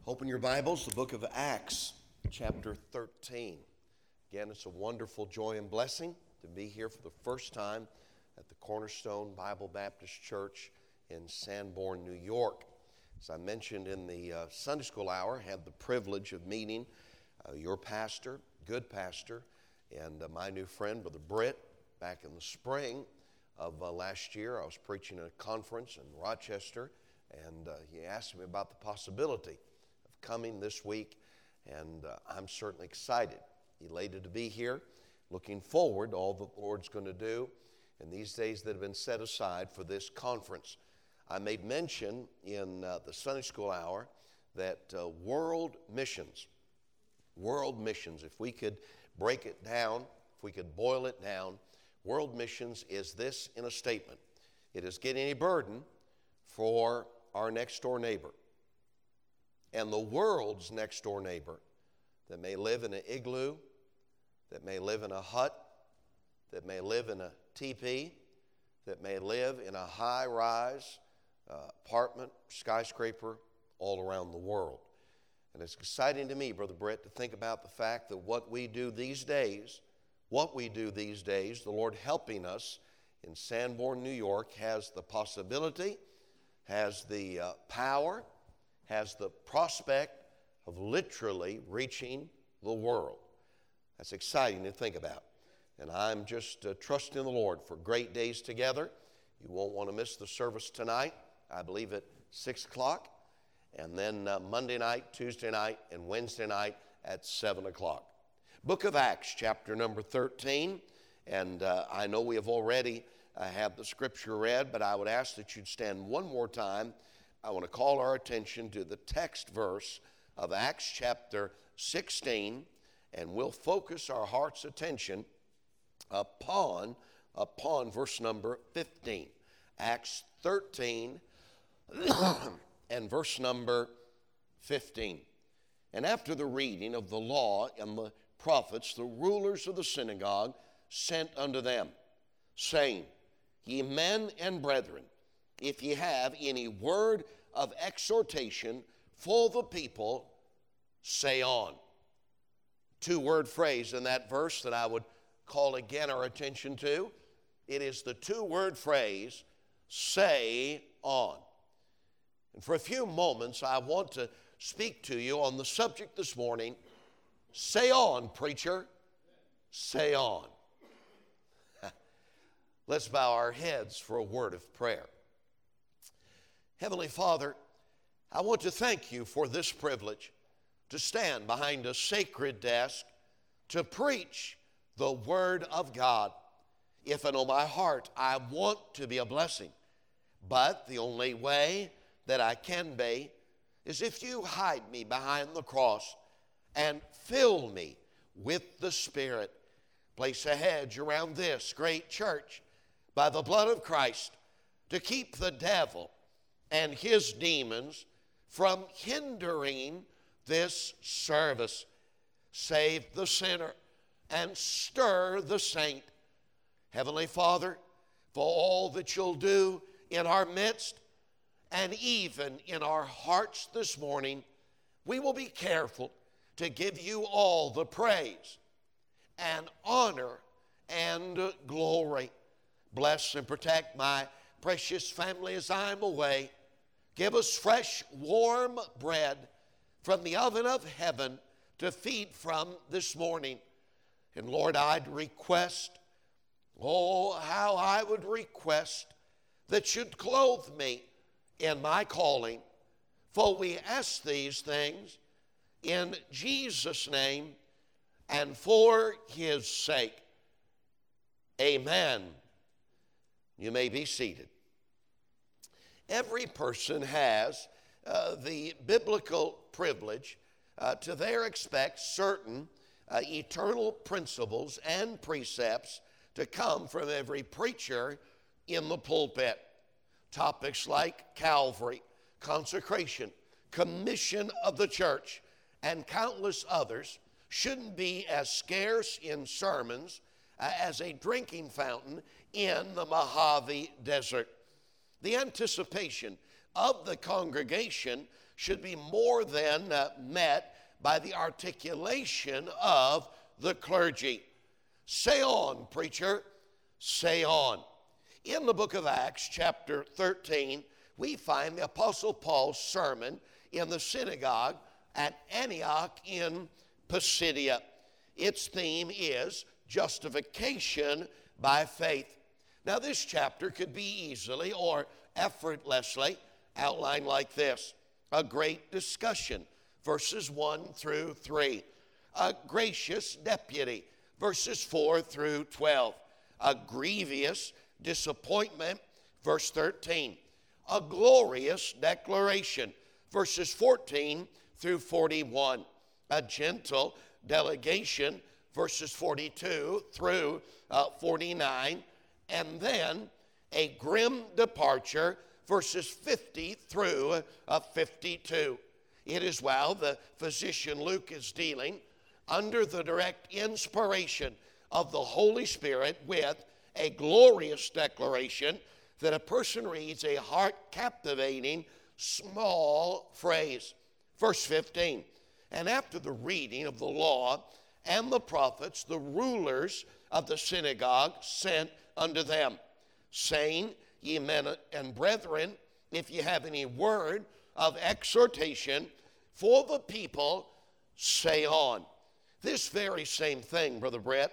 Open your Bibles, the book of Acts, chapter 13. Again, it's a wonderful joy and blessing to be here for the first time at the Cornerstone Bible Baptist Church in Sanborn, New York. As I mentioned in the Sunday school hour, I had the privilege of meeting your pastor, good pastor, and my new friend, Brother Britt, back in the spring of last year. I was preaching at a conference in Rochester, and he asked me about the possibility coming this week, and I'm certainly excited, elated to be here, looking forward to all the Lord's going to do in these days that have been set aside for this conference. I made mention in the Sunday school hour that world missions, if we could break it down, if we could boil it down, world missions is this in a statement. It is getting a burden for our next door neighbor and the world's next door neighbor that may live in an igloo, that may live in a hut, that may live in a teepee, that may live in a high-rise apartment, skyscraper all around the world. And it's exciting to me, Brother Britt, to think about the fact that what we do these days, the Lord helping us in Sanborn, New York, has the possibility, has the power, has the prospect of literally reaching the world. That's exciting to think about. And I'm just trusting the Lord for great days together. You won't want to miss the service tonight, I believe at 6 o'clock, and then Monday night, Tuesday night, and Wednesday night at 7 o'clock. Book of Acts, chapter number 13, and I know we have already had the scripture read, but I would ask that you'd stand one more time. I want to call our attention to the text verse of Acts chapter 16, and we'll focus our heart's attention upon verse number 15. Acts 13 and verse number 15. And after the reading of the law and the prophets, the rulers of the synagogue sent unto them, saying, Ye men and brethren, if ye have any word of exhortation for the people, say on. Two-word phrase in that verse that I would call again our attention to. It is the two-word phrase, say on. And for a few moments, I want to speak to you on the subject this morning, say on, preacher, say on. Let's bow our heads for a word of prayer. Heavenly Father, I want to thank you for this privilege to stand behind a sacred desk to preach the Word of God. If I know my heart, I want to be a blessing. But the only way that I can be is if you hide me behind the cross and fill me with the Spirit. Place a hedge around this great church by the blood of Christ to keep the devil and his demons from hindering this service. Save the sinner and stir the saint. Heavenly Father, for all that you'll do in our midst and even in our hearts this morning, we will be careful to give you all the praise and honor and glory. Bless and protect my precious family as I'm away. Give us fresh, warm bread from the oven of heaven to feed from this morning. And Lord, I'd request, how I would request that you'd clothe me in my calling. For we ask these things in Jesus' name and for his sake. Amen. You may be seated. Every person has the biblical privilege to there expect certain eternal principles and precepts to come from every preacher in the pulpit. Topics like Calvary, consecration, commission of the church, and countless others shouldn't be as scarce in sermons as a drinking fountain in the Mojave Desert. The anticipation of the congregation should be more than met by the articulation of the clergy. Say on, preacher, say on. In the book of Acts, chapter 13, we find the Apostle Paul's sermon in the synagogue at Antioch in Pisidia. Its theme is justification by faith. Now, this chapter could be easily or effortlessly outlined like this: a great discussion, verses 1 through 3. A gracious deputy, verses 4 through 12. A grievous disappointment, verse 13. A glorious declaration, verses 14 through 41. A gentle delegation, verses 42 through 49. And then a grim departure, verses 50 through 52. It is while the physician Luke is dealing under the direct inspiration of the Holy Spirit with a glorious declaration that a person reads a heart-captivating small phrase. Verse 15, and after the reading of the law and the prophets, the rulers of the synagogue sent unto them, saying, Ye men and brethren, if ye have any word of exhortation for the people, say on. This very same thing, Brother Brett,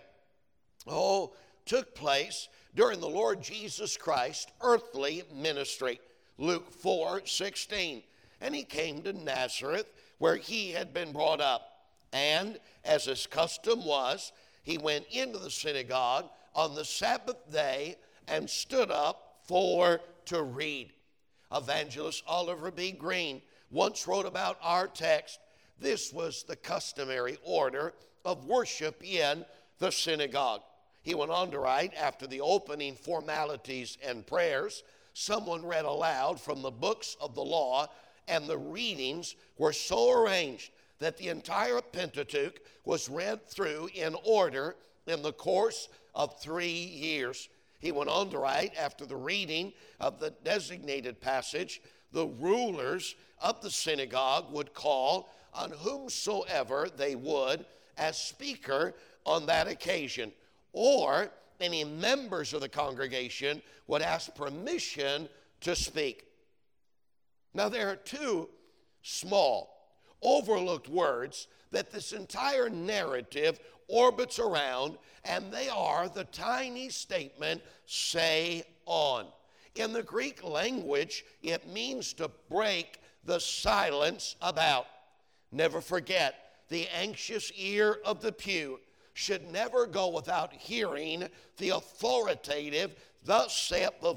took place during the Lord Jesus Christ's earthly ministry. Luke 4:16. And he came to Nazareth, where he had been brought up. And as his custom was, he went into the synagogue on the Sabbath day and stood up to read. Evangelist Oliver B. Green once wrote about our text. This was the customary order of worship in the synagogue. He went on to write, after the opening formalities and prayers, someone read aloud from the books of the law, and the readings were so arranged that the entire Pentateuch was read through in order in the course of 3 years. He went on to write, after the reading of the designated passage, the rulers of the synagogue would call on whomsoever they would as speaker on that occasion, or any members of the congregation would ask permission to speak. Now, there are two small, overlooked words that this entire narrative orbits around, and they are the tiny statement, say on. In the Greek language, it means to break the silence about. Never forget, the anxious ear of the pew should never go without hearing the authoritative, thus saith the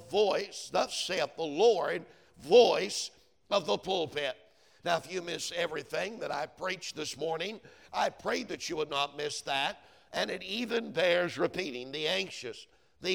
Lord, voice of the pulpit. Now, if you miss everything that I preached this morning, I pray that you would not miss that. And it even bears repeating. The anxious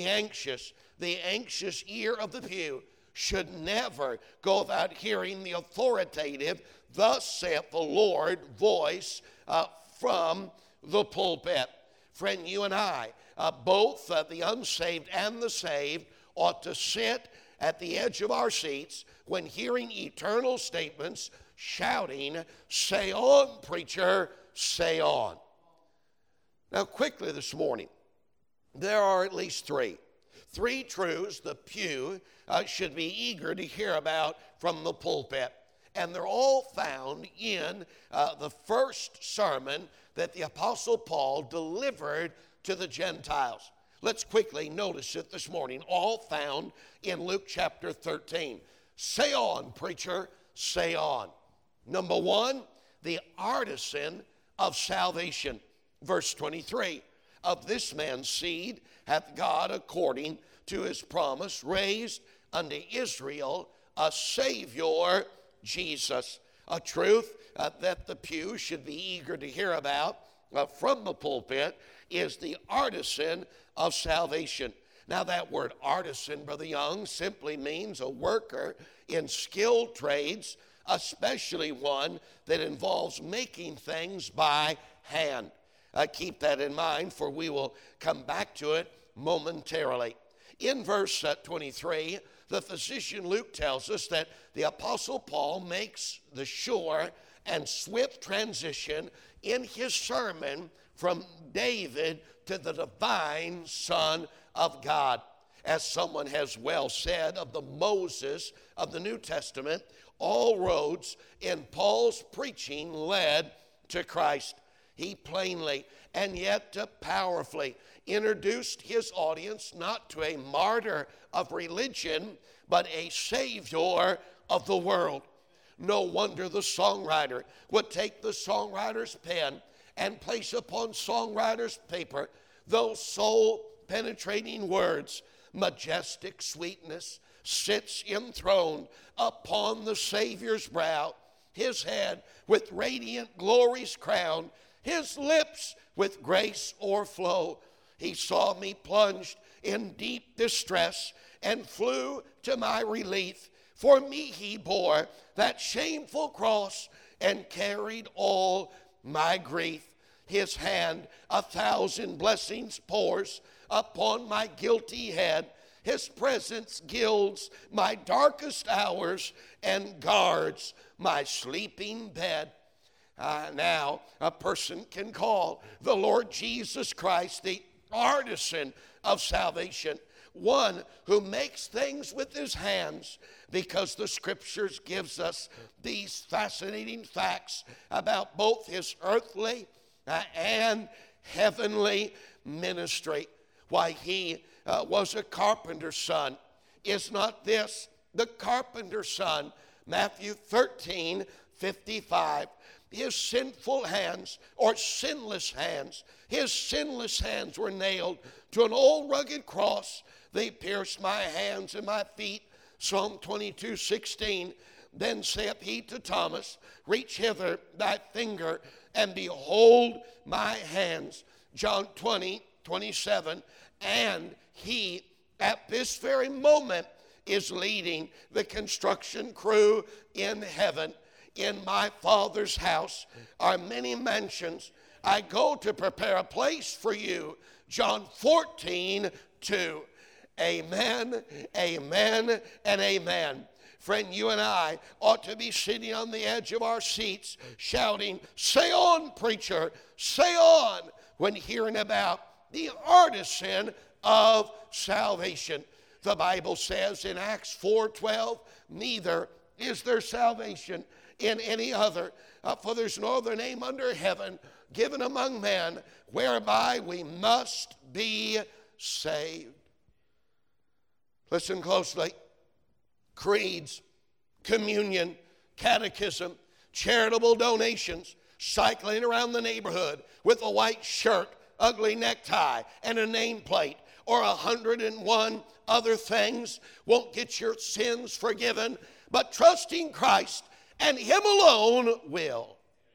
ear of the pew should never go without hearing the authoritative, thus saith the Lord, voice from the pulpit. Friend, you and I, both the unsaved and the saved, ought to sit at the edge of our seats when hearing eternal statements, shouting, say on, preacher, say on. Now, quickly this morning, there are at least three truths the pew should be eager to hear about from the pulpit. And they're all found in the first sermon that the Apostle Paul delivered to the Gentiles. Let's quickly notice it this morning, all found in Luke chapter 13. Say on, preacher, say on. Number one, the artisan of salvation. Verse 23, of this man's seed hath God, according to his promise, raised unto Israel a Savior, Jesus. A truth that the pew should be eager to hear about from the pulpit is the artisan of salvation. Now, that word artisan, Brother Young, simply means a worker in skilled trades, especially one that involves making things by hand. Keep that in mind, for we will come back to it momentarily. In verse 23, the physician Luke tells us that the Apostle Paul makes the sure and swift transition in his sermon from David to the divine Son of God. As someone has well said of the Moses of the New Testament, all roads in Paul's preaching led to Christ. He plainly and yet powerfully introduced his audience not to a martyr of religion, but a Savior of the world. No wonder the songwriter would take the songwriter's pen and place upon songwriter's paper those soul-penetrating words. Majestic sweetness sits enthroned upon the Savior's brow, his head with radiant glories crowned, his lips with grace o'erflow. He saw me plunged in deep distress and flew to my relief. For me he bore that shameful cross and carried all my grief. His hand 1,000 blessings pours upon my guilty head. His presence gilds my darkest hours and guards my sleeping bed. Now a person can call the Lord Jesus Christ the artisan of salvation, one who makes things with his hands, because the Scriptures gives us these fascinating facts about both his earthly and heavenly ministry. Why, he was a carpenter's son. Is not this the carpenter's son? Matthew 13:55. His sinful hands, or sinless hands, his sinless hands were nailed to an old rugged cross. They pierced my hands and my feet. Psalm 22:16. Then saith he to Thomas, reach hither thy finger, and behold my hands. John 20:27. And he, at this very moment, is leading the construction crew in heaven. In my Father's house are many mansions. I go to prepare a place for you. John 14:2. Amen, amen, and amen. Friend, you and I ought to be sitting on the edge of our seats shouting, say on, preacher, say on, when hearing about the artisan of salvation. The Bible says in Acts 4:12, neither is there salvation in any other, for there's no other name under heaven given among men whereby we must be saved. Listen closely. Creeds, communion, catechism, charitable donations, cycling around the neighborhood with a white shirt, ugly necktie, and a nameplate, or 101 other things won't get your sins forgiven, but trusting Christ and Him alone will.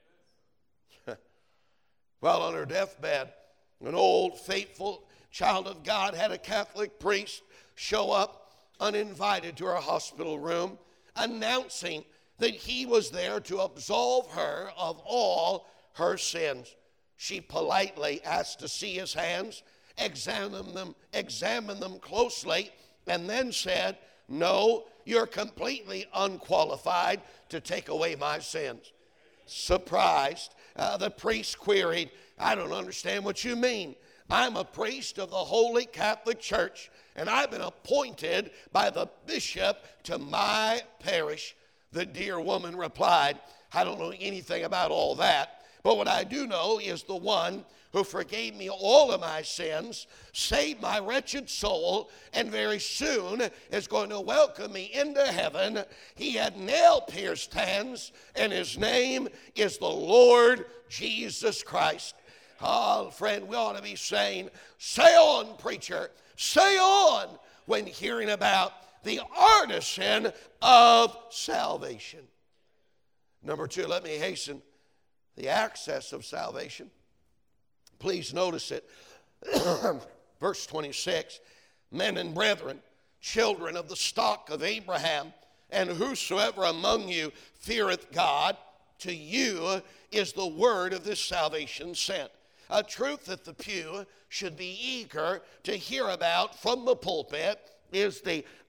While on her deathbed, an old faithful child of God had a Catholic priest show up uninvited to her hospital room, announcing that he was there to absolve her of all her sins. She politely asked to see his hands, examine them closely, and then said, no, you're completely unqualified to take away my sins. Surprised, the priest queried, I don't understand what you mean. I'm a priest of the Holy Catholic Church, and I've been appointed by the bishop to my parish. The dear woman replied, I don't know anything about all that, but what I do know is the one who forgave me all of my sins, saved my wretched soul, and very soon is going to welcome me into heaven. He had nail-pierced hands, and his name is the Lord Jesus Christ. Oh, friend, we ought to be saying, say on, preacher, say on, when hearing about the artisan of salvation. Number two, let me hasten the access of salvation. Please notice it. Verse 26, men and brethren, children of the stock of Abraham, and whosoever among you feareth God, to you is the word of this salvation sent. A truth that the pew should be eager to hear about from the pulpit is the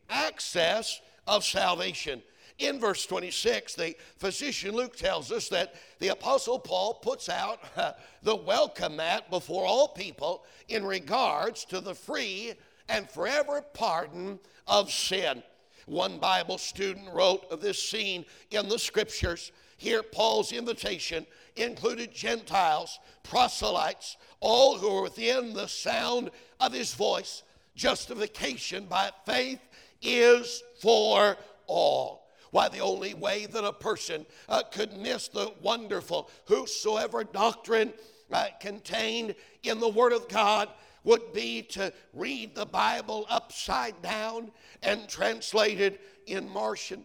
access of salvation. In verse 26, the physician Luke tells us that the Apostle Paul puts out the welcome mat before all people in regards to the free and forever pardon of sin. One Bible student wrote of this scene in the Scriptures. Here, Paul's invitation included Gentiles, proselytes, all who are within the sound of his voice. Justification by faith is for all. Why, the only way that a person could miss the wonderful whosoever doctrine contained in the Word of God would be to read the Bible upside down and translate it in Martian.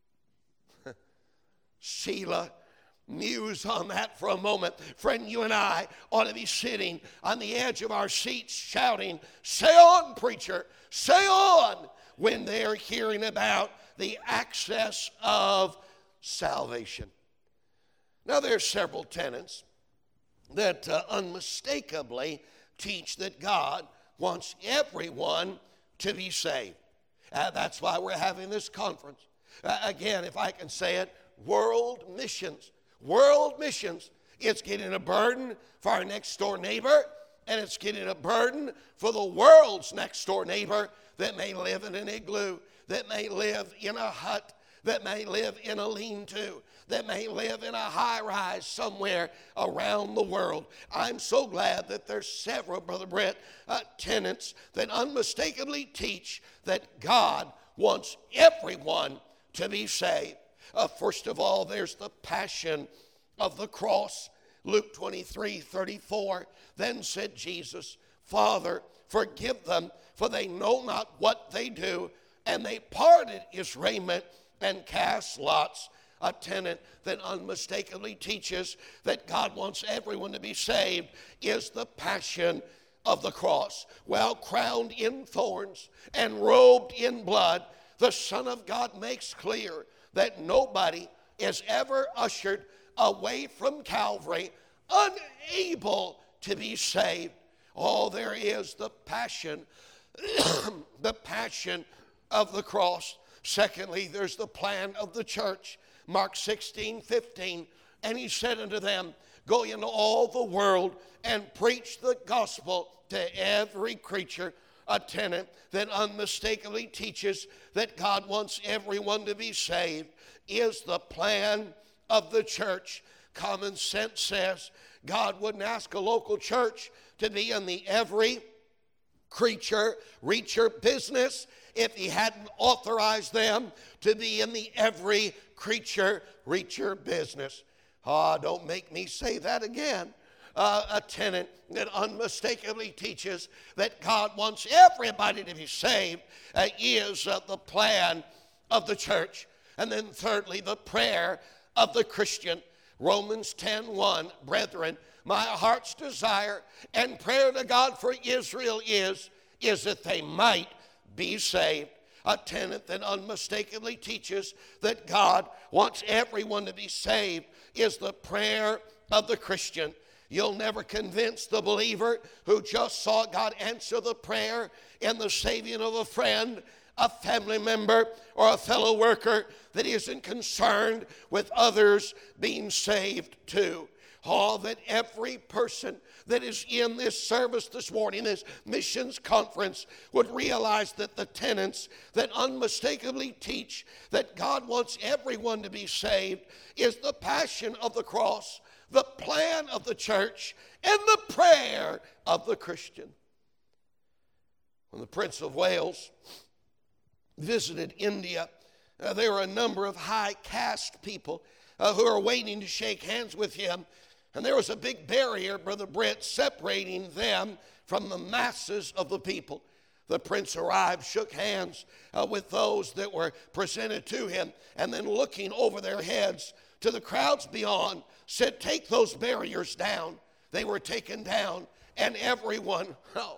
Selah. Muse on that for a moment. Friend, you and I ought to be sitting on the edge of our seats shouting, "Say on, preacher, say on," when they're hearing about the access of salvation. Now, there's several tenets that unmistakably teach that God wants everyone to be saved. That's why we're having this conference. Again, if I can say it, world missions. World missions. It's getting a burden for our next door neighbor, and it's getting a burden for the world's next door neighbor that may live in an igloo, that may live in a hut, that may live in a lean-to, that may live in a high-rise somewhere around the world. I'm so glad that there's several, Brother Brett, tenets that unmistakably teach that God wants everyone to be saved. First of all, there's the passion of the cross. Luke 23:34. Then said Jesus, "Father, forgive them, for they know not what they do." And they parted his raiment and cast lots. A tenet that unmistakably teaches that God wants everyone to be saved is the passion of the cross. Well, crowned in thorns and robed in blood, the Son of God makes clear that nobody is ever ushered away from Calvary unable to be saved. Oh, there is the passion, the passion of the cross. Secondly, there's the plan of the church. Mark 16:15, and he said unto them, "Go into all the world and preach the gospel to every creature." A tenet that unmistakably teaches that God wants everyone to be saved is the plan of the church. Common sense says God wouldn't ask a local church to be in the every creature reacher business if he hadn't authorized them to be in the every creature reacher business. Don't make me say that again. A tenet that unmistakably teaches that God wants everybody to be saved is the plan of the church. And then thirdly, the prayer of the Christian. Romans 10:1, brethren, my heart's desire and prayer to God for Israel is that they might be saved. A tenet that unmistakably teaches that God wants everyone to be saved is the prayer of the Christian. You'll never convince the believer who just saw God answer the prayer in the saving of a friend, a family member, or a fellow worker that isn't concerned with others being saved too. That every person that is in this service this morning, this missions conference, would realize that the tenets that unmistakably teach that God wants everyone to be saved is the passion of the cross, the plan of the church, and the prayer of the Christian. When the Prince of Wales visited India, there were a number of high caste people who were waiting to shake hands with him. And there was a big barrier, Brother Brett, separating them from the masses of the people. The prince arrived, shook hands with those that were presented to him, and then looking over their heads to the crowds beyond, said, "Take those barriers down." They were taken down, and everyone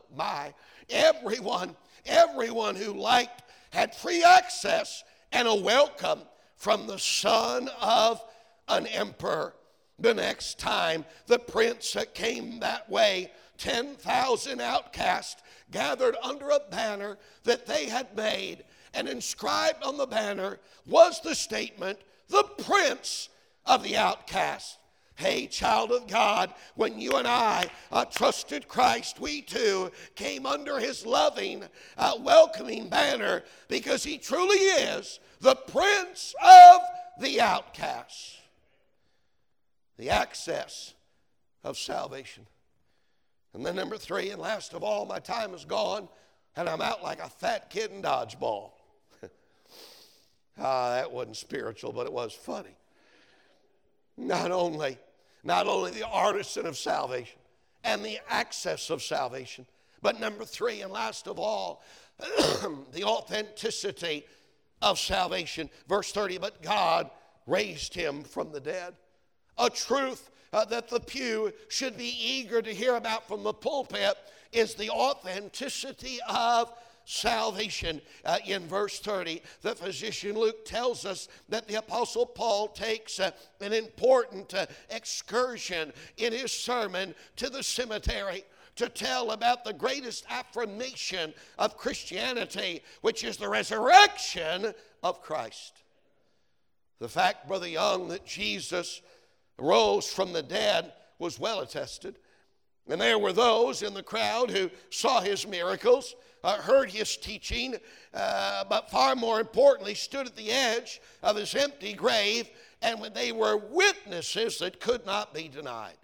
who liked had free access and a welcome from the son of an emperor. The next time the prince came that way, 10,000 outcasts gathered under a banner that they had made, and inscribed on the banner was the statement, "The Prince of the Outcast." Hey, child of God, when you and I trusted Christ, we too came under his loving, welcoming banner, because he truly is the Prince of the Outcast. The access of salvation. And then number 3, and last of all, my time is gone, and I'm out like a fat kid in dodgeball. That wasn't spiritual, but it was funny. Not only the artisan of salvation and the access of salvation, but number 3, and last of all, the authenticity of salvation. Verse 30, but God raised him from the dead. A truth that the pew should be eager to hear about from the pulpit is the authenticity of salvation. In verse 30, the physician Luke tells us that the Apostle Paul takes an important excursion in his sermon to the cemetery to tell about the greatest affirmation of Christianity, which is the resurrection of Christ. The fact, Brother Young, that Jesus rose from the dead was well attested. And there were those in the crowd who saw his miracles, heard his teaching, but far more importantly, stood at the edge of his empty grave, and when they were witnesses that could not be denied.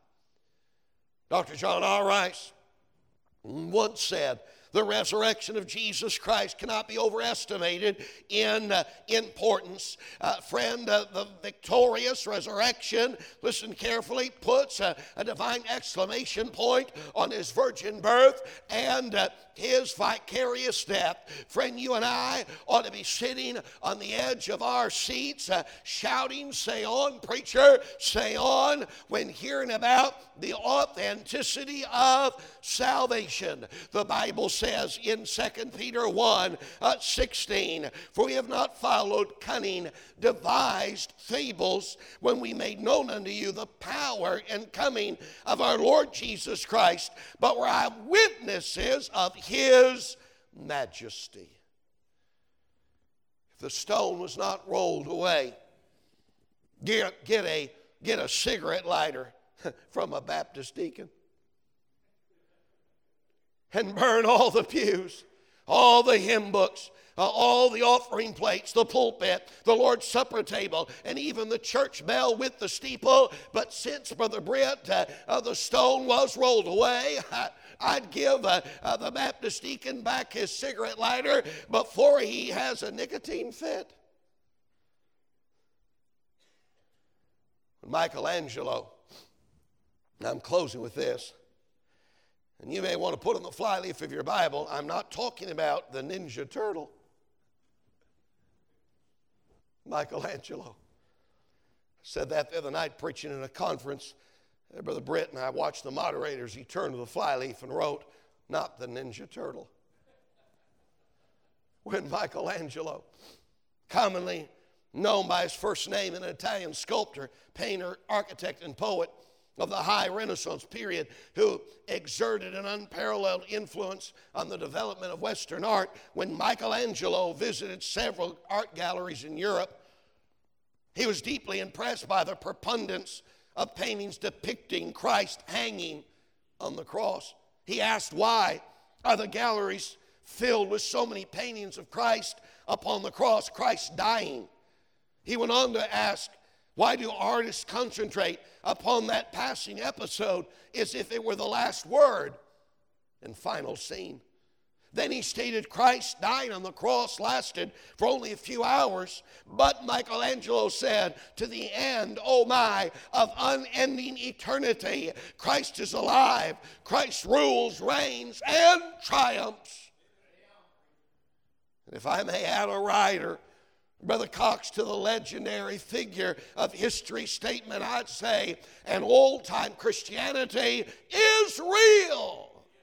Dr. John R. Rice once said, the resurrection of Jesus Christ cannot be overestimated in importance. Friend, the victorious resurrection, listen carefully, puts a divine exclamation point on his virgin birth and his vicarious death. Friend, you and I ought to be sitting on the edge of our seats, shouting, "Say on, preacher, say on," when hearing about the authenticity of salvation. The Bible says in 2 Peter 1:16, "For we have not followed cunning, devised fables when we made known unto you the power and coming of our Lord Jesus Christ, but were eyewitnesses of his majesty." If the stone was not rolled away, get a cigarette lighter from a Baptist deacon and burn all the pews, all the hymn books, all the offering plates, the pulpit, the Lord's Supper table, and even the church bell with the steeple. But since, Brother Britt, the stone was rolled away, I'd give the Baptist deacon back his cigarette lighter before he has a nicotine fit. Michelangelo, I'm closing with this, and you may want to put on the flyleaf of your Bible, I'm not talking about the Ninja Turtle. Michelangelo. I said that the other night preaching in a conference. Brother Britt and I watched the moderators. He turned to the flyleaf and wrote, "Not the Ninja Turtle." When Michelangelo, commonly known by his first name, an Italian sculptor, painter, architect, and poet of the high Renaissance period, who exerted an unparalleled influence on the development of Western art, when Michelangelo visited several art galleries in Europe, he was deeply impressed by the preponderance of paintings depicting Christ hanging on the cross. He asked, why are the galleries filled with so many paintings of Christ upon the cross, Christ dying? He went on to ask, why do artists concentrate upon that passing episode as if it were the last word and final scene? Then he stated Christ dying on the cross lasted for only a few hours, but Michelangelo said, to the end, oh my, of unending eternity, Christ is alive. Christ rules, reigns, and triumphs. And if I may add a rider, Brother Cox, to the legendary figure of history statement, I'd say an old-time Christianity is real.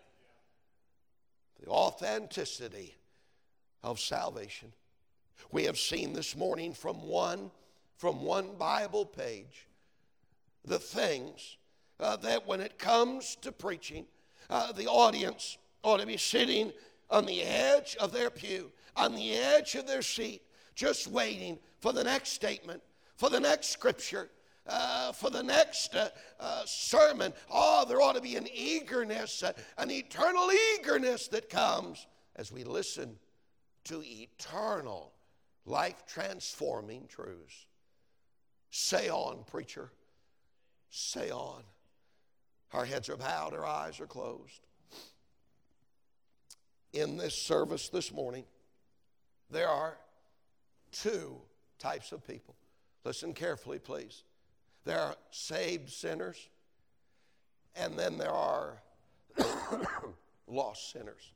The authenticity of salvation. We have seen this morning from one Bible page the things that when it comes to preaching, the audience ought to be sitting on the edge of their pew. on the edge of their seat, just waiting for the next statement, for the next scripture, for the next sermon. Oh, there ought to be an eagerness, an eternal eagerness that comes as we listen to eternal, life-transforming truths. Say on, preacher. Say on. Our heads are bowed, our eyes are closed. In this service this morning, there are two types of people. Listen carefully, please. There are saved sinners, and then there are lost sinners.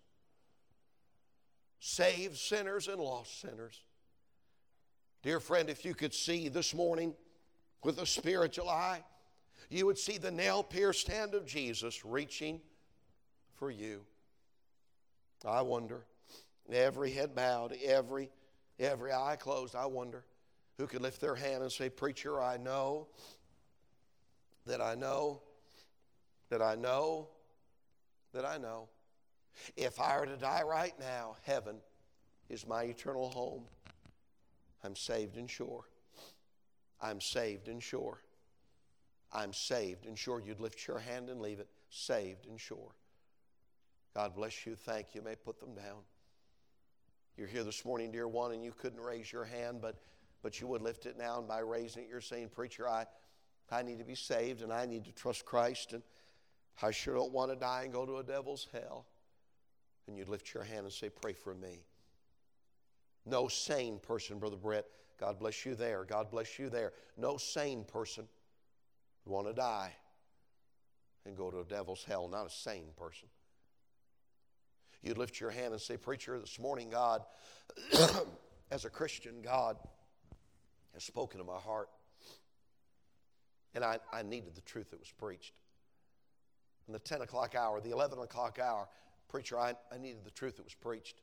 Saved sinners and lost sinners. Dear friend, if you could see this morning with a spiritual eye, you would see the nail-pierced hand of Jesus reaching for you. I wonder, every head bowed, every eye closed, I wonder who could lift their hand and say, preacher, I know that I know that I know that I know. If I were to die right now, heaven is my eternal home. I'm saved and sure. I'm saved and sure. I'm saved and sure. You'd lift your hand and leave it. Saved and sure. God bless you. Thank you. You may put them down. You're here this morning, dear one, and you couldn't raise your hand, but you would lift it now, and by raising it, you're saying, preacher, I need to be saved, and I need to trust Christ, and I sure don't want to die and go to a devil's hell. And you'd lift your hand and say, pray for me. No sane person, Brother Brett, God bless you there. God bless you there. No sane person would want to die and go to a devil's hell. Not a sane person. You'd lift your hand and say, preacher, this morning, God, as a Christian, God has spoken to my heart. And I needed the truth that was preached. In the 10 o'clock hour, the 11 o'clock hour, preacher, I needed the truth that was preached.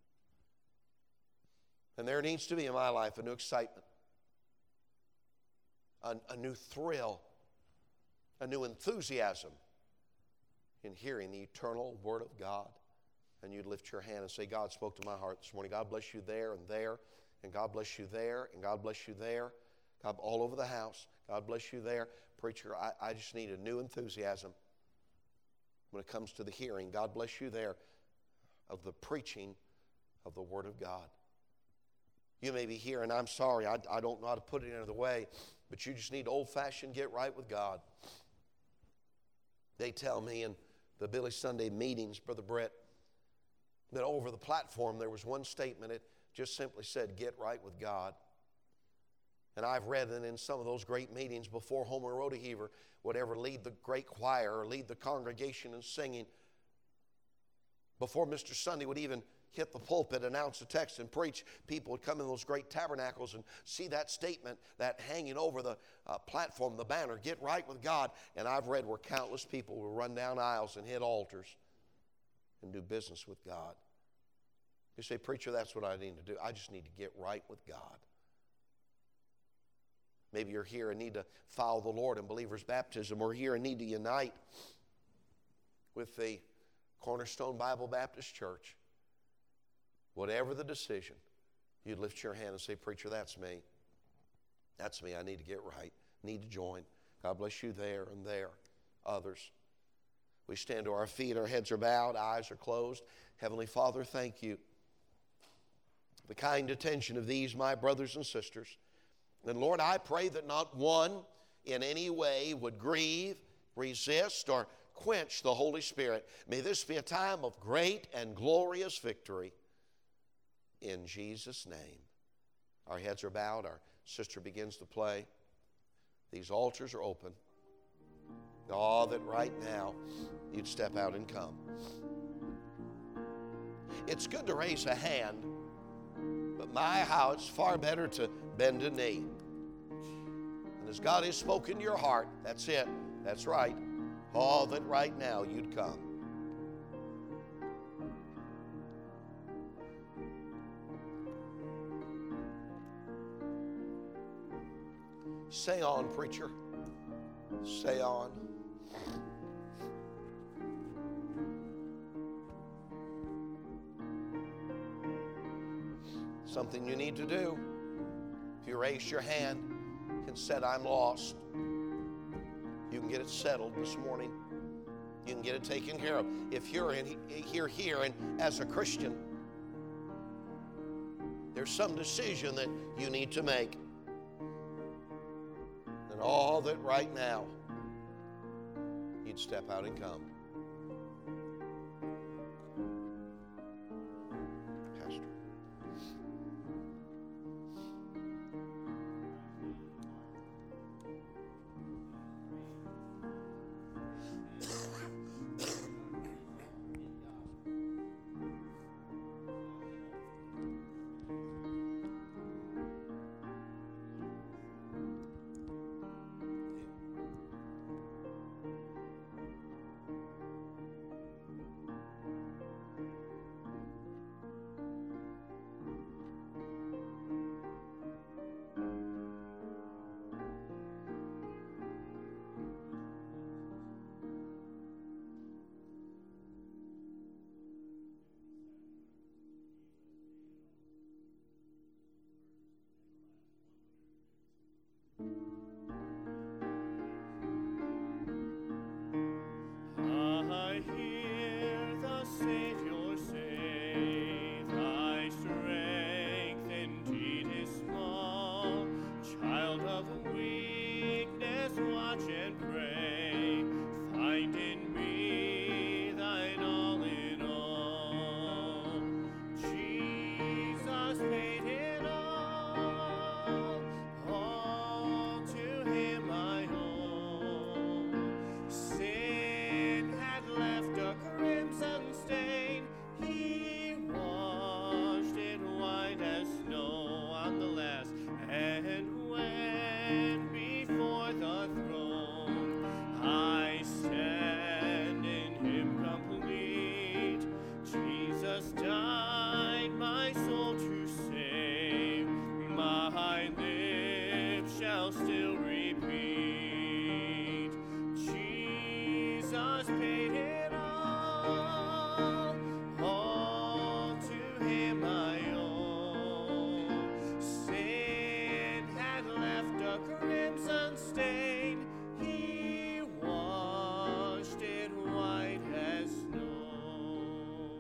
And there needs to be in my life a new excitement, a new thrill, a new enthusiasm in hearing the eternal Word of God. And you'd lift your hand and say, God spoke to my heart this morning. God bless you there and there, and God bless you there, and God bless you there. God, all over the house, God bless you there. Preacher, I just need a new enthusiasm when it comes to the hearing. God bless you there of the preaching of the Word of God. You may be here, and I'm sorry, I don't know how to put it any other way, but you just need old-fashioned get right with God. They tell me in the Billy Sunday meetings, Brother Brett, that over the platform there was one statement. It just simply said, get right with God. And I've read that in some of those great meetings before Homer Rodeheaver would ever lead the great choir or lead the congregation in singing, before Mr. Sunday would even hit the pulpit, announce the text, and preach, people would come in those great tabernacles and see that statement, that hanging over the platform, the banner, get right with God. And I've read where countless people will run down aisles and hit altars and do business with God. You say, preacher, that's what I need to do. I just need to get right with God. Maybe you're here and need to follow the Lord in believer's baptism, or here and need to unite with the Cornerstone Bible Baptist Church. Whatever the decision, you'd lift your hand and say, preacher, that's me. That's me. I need to get right. Need to join. God bless you there and there. Others. We stand to our feet. Our heads are bowed. Eyes are closed. Heavenly Father, thank you for the kind attention of these, my brothers and sisters. And Lord, I pray that not one in any way would grieve, resist, or quench the Holy Spirit. May this be a time of great and glorious victory. In Jesus' name. Our heads are bowed. Our sister begins to play. These altars are open. Oh, that right now you'd step out and come. It's good to raise a hand, but my, how it's far better to bend a knee. And as God has spoken to your heart, that's it. That's right. Oh, that right now you'd come. Say on, preacher. Say on. something you need to do, if you raise your hand and said, I'm lost, you can get it settled this morning. You can get it taken care of. If you're here and as a Christian, there's some decision that you need to make. And all that right now, you'd step out and come. Pastor. I hear the Savior say, thy strength indeed is small. Child of weakness, watch and pray. Find in me thine all in all. Jesus paid it all to him I owe. Sin had left a crimson stain, he washed it white as snow on the last, and when before the throne I stand in him complete. Jesus died my soul to save, my lips shall still repeat. Jesus paid it all to him I owe. Sin had left a crimson stain, he washed it white as snow.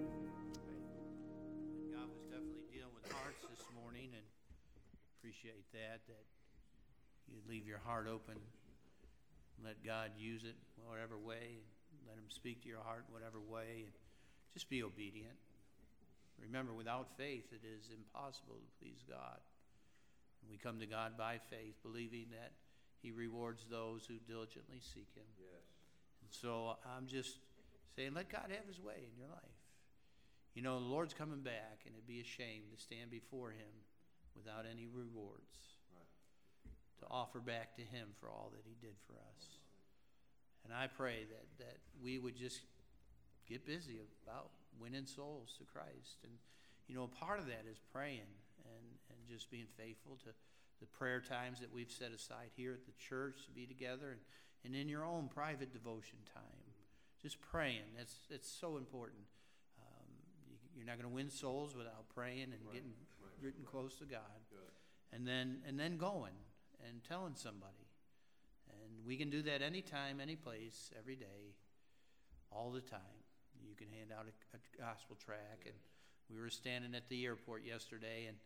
God was definitely dealing with hearts this morning, and appreciate that you'd leave your heart open, let God use it whatever way, let him speak to your heart whatever way, and just be obedient. Remember, without faith it is impossible to please God. And we come to God by faith, believing that he rewards those who diligently seek him. Yes. And so I'm just saying, let God have his way in your life. You know, the Lord's coming back, and it'd be a shame to stand before him without any rewards, to offer back to him for all that he did for us. And I pray that we would just get busy about winning souls to Christ. And, you know, part of that is praying and just being faithful to the prayer times that we've set aside here at the church to be together, and in your own private devotion time. Just praying. It's so important. You're not going to win souls without praying and getting close to God. Good. And then going and telling somebody. And we can do that anytime, any place, every day, all the time. You can hand out a gospel tract. And we were standing at the airport yesterday, and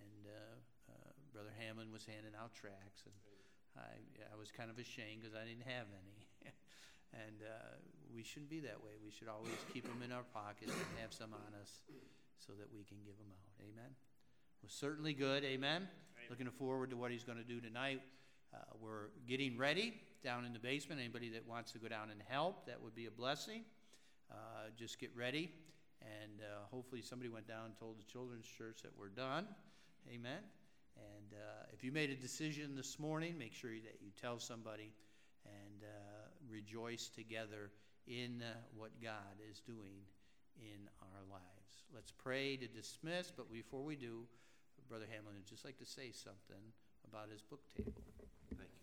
Brother Hamlin was handing out tracts, and I was kind of ashamed because I didn't have any. And we shouldn't be that way. We should always keep them in our pockets and have some on us so that we can give them out. Amen? It was certainly good. Amen? Looking forward to what he's going to do tonight. We're getting ready down in the basement. Anybody that wants to go down and help, that would be a blessing. Just get ready. And hopefully somebody went down and told the children's church that we're done. Amen? And if you made a decision this morning, make sure that you tell somebody, and rejoice together in what God is doing in our lives. Let's pray to dismiss, but before we do, Brother Hamlin would just like to say something about his book table. Thank you.